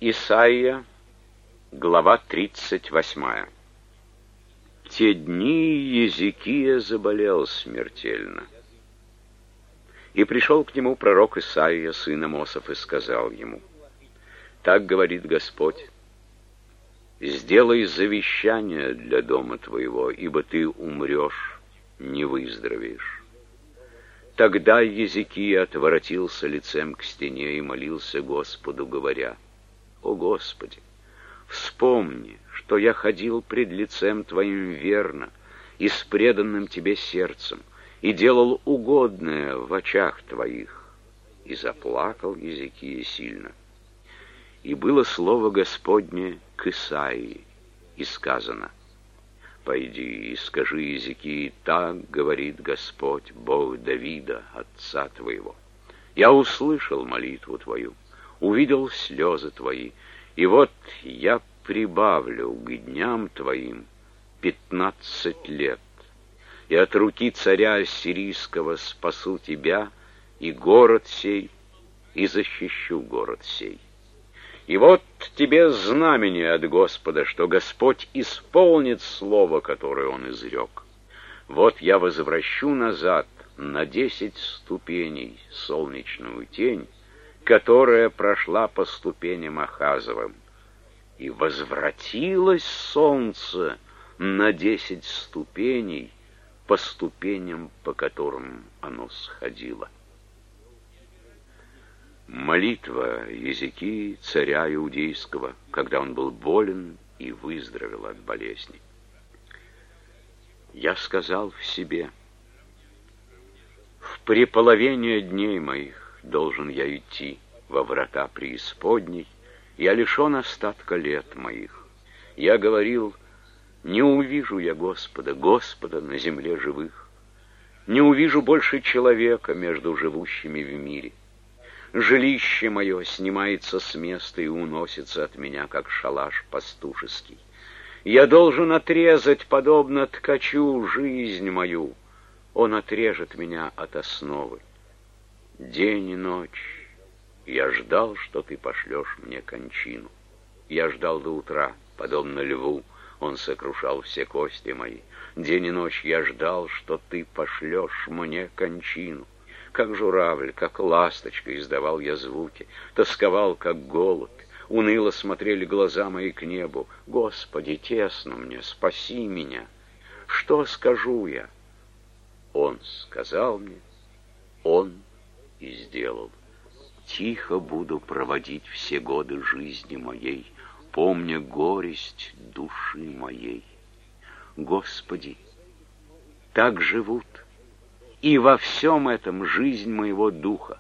Исайя, глава 38. Те дни Езекия заболел смертельно. И пришел к нему пророк Исайя, сын Амосов, и сказал ему: «Так говорит Господь: сделай завещание для дома твоего, ибо ты умрешь, не выздоровеешь». Тогда Езекия отворотился лицем к стене и молился Господу, говоря: «О Господи, вспомни, что я ходил пред лицем Твоим верно и с преданным Тебе сердцем, и делал угодное в очах Твоих». И заплакал Езекия сильно. И было слово Господне к Исаии, и сказано: «Пойди и скажи Езекии: так говорит Господь, Бог Давида, отца твоего. Я услышал молитву твою, увидел слезы твои, и вот я прибавлю к дням твоим 15 лет, и от руки царя ассирийского спасу тебя и город сей, и защищу город сей. И вот тебе знамение от Господа, что Господь исполнит слово, которое Он изрек. Вот я возвращу назад на 10 ступеней солнечную тень, которая прошла по ступеням Ахазовым. И возвратилось солнце на 10 ступеней по ступеням, по которым оно сходило». Молитва Езекии, царя иудейского, когда он был болен и выздоровел от болезни. «Я сказал в себе: в преполовение дней моих должен я идти во врата преисподней, я лишен остатка лет моих. Я говорил: не увижу я Господа, Господа на земле живых, не увижу больше человека между живущими в мире. Жилище мое снимается с места и уносится от меня, как шалаш пастушеский. Я должен отрезать, подобно ткачу, жизнь мою. Он отрежет меня от основы. День и ночь я ждал, что ты пошлешь мне кончину. Я ждал до утра, подобно льву, он сокрушал все кости мои. День и ночь я ждал, что ты пошлешь мне кончину. Как журавль, как ласточка издавал я звуки, тосковал, как голубь, уныло смотрели глаза мои к небу. Господи, тесно мне, спаси меня. Что скажу я? Он сказал мне, Он и сделал. Тихо буду проводить все годы жизни моей, помня горесть души моей. Господи, так живут, и во всем этом жизнь моего духа.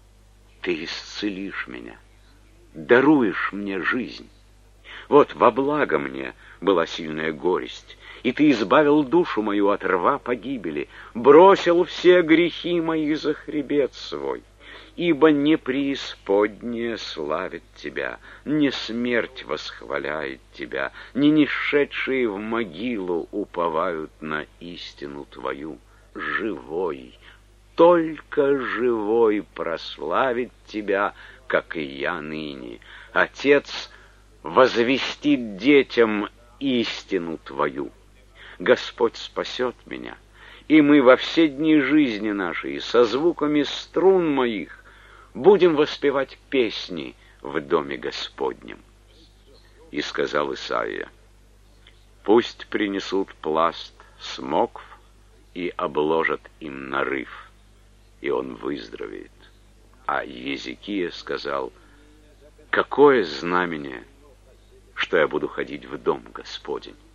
Ты исцелишь меня, даруешь мне жизнь. Вот во благо мне была сильная горесть, и ты избавил душу мою от рва погибели, бросил все грехи мои за хребет свой. Ибо не преисподняя славит тебя, не смерть восхваляет тебя, не нишедшие в могилу уповают на истину твою. Живой, только живой прославит тебя, как и я ныне. Отец возвестит детям истину твою. Господь спасет меня, и мы во все дни жизни нашей со звуками струн моих будем воспевать песни в доме Господнем. И сказал Исаия: пусть принесут пласт смокв и обложат им нарыв, и он выздоровеет. А Езекия сказал: какое знамение, что я буду ходить в дом Господень?